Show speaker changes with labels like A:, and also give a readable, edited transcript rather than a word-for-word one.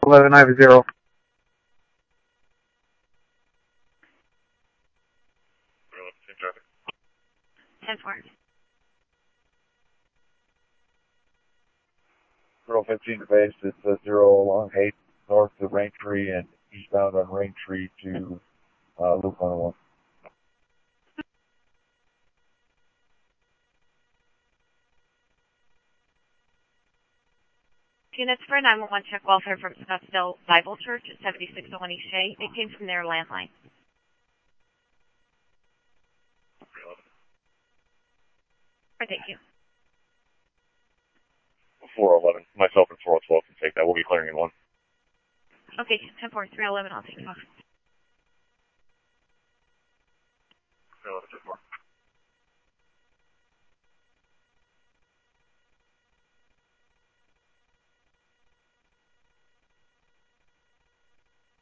A: 1190.
B: 10-4.
C: 015 base, it's 0 along 8 north to Raintree and eastbound on Raintree to Loop 101.
B: Units for 911 check welfare from Scottsdale Bible Church at 7601 East Shea. It came from their landline. Thank you.
D: 411. Myself and 412 can take that. We'll be clearing in 1.
B: Okay, 10-4, 311, I'll take it off.
D: 311, 10-4.